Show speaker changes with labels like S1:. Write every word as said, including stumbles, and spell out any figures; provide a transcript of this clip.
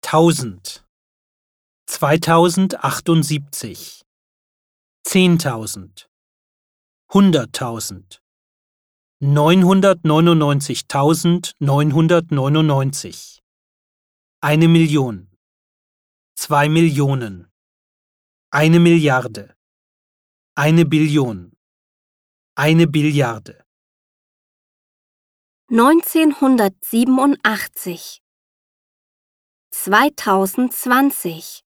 S1: tausend, zweitausendachtung, zehntausend, hunderttausend, neunhundertneunundneunzigtausendneunhundertneunundneunzig, eine Million, zwei Millionen, eine Milliarde, eine Billion, eine Billiarde.
S2: neunzehnhundertsiebenundachtzig, zweitausendzwanzig.